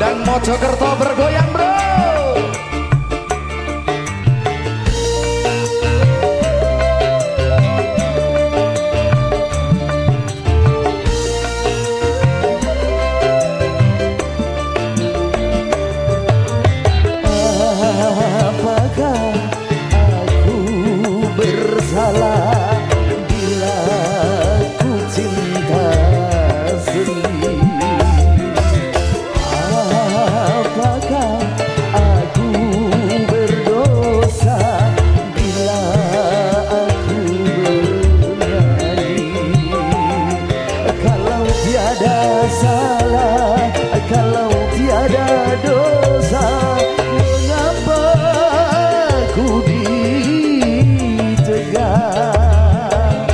Gondang Mojokerto bergoyang bro. Apakah aku bersalah bila ku cinta sendiri? Apakah aku berdosa bila aku bernyanyi? Kalau tiada salah, kalau tiada dosa, mengapa ku ditegak?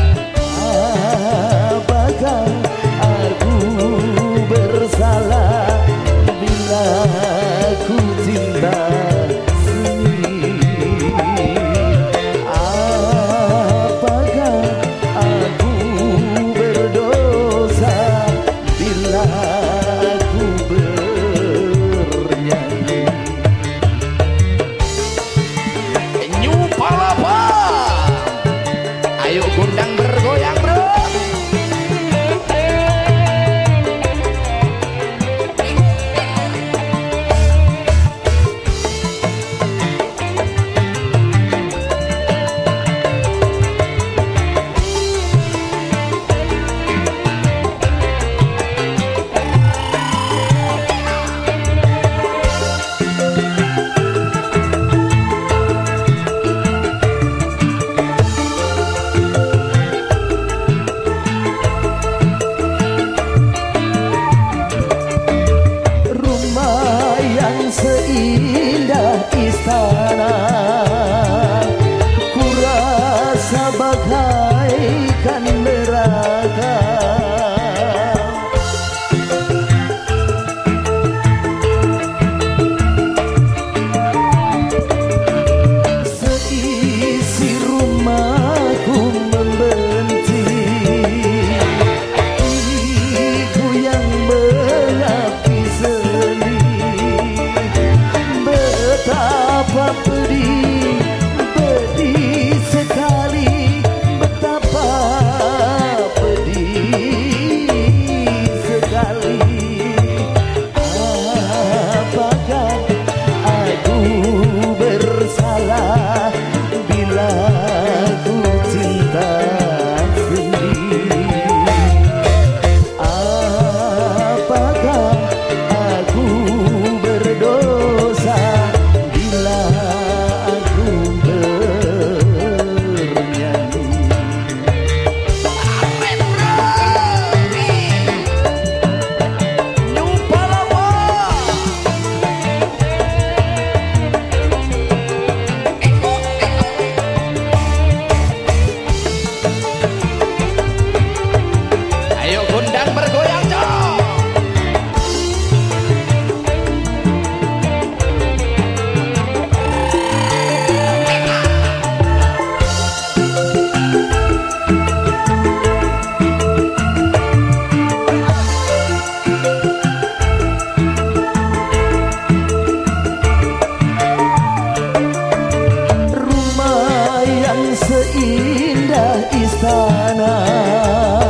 Apakah aku bersalah bila ku cinta sendiri? Apakah aku berdosa bila aku bernyanyi? New Palapa, ayo Gondang bergoyang bro. Rumah yang seindah istana, ku rasa bagaikan neraka. Seisi rumahku membenci, diriku yang mengapi seni. Betapa pedih, pedih sekali, betapa pedih sekali. Apakah aku bersalah bila ku cinta sendiri? Apakah aku berdosa bila aku bernyanyi? Amin bro. New Palapa. Ayo Gondang bergoyang cok. Rumah yang seindah istana,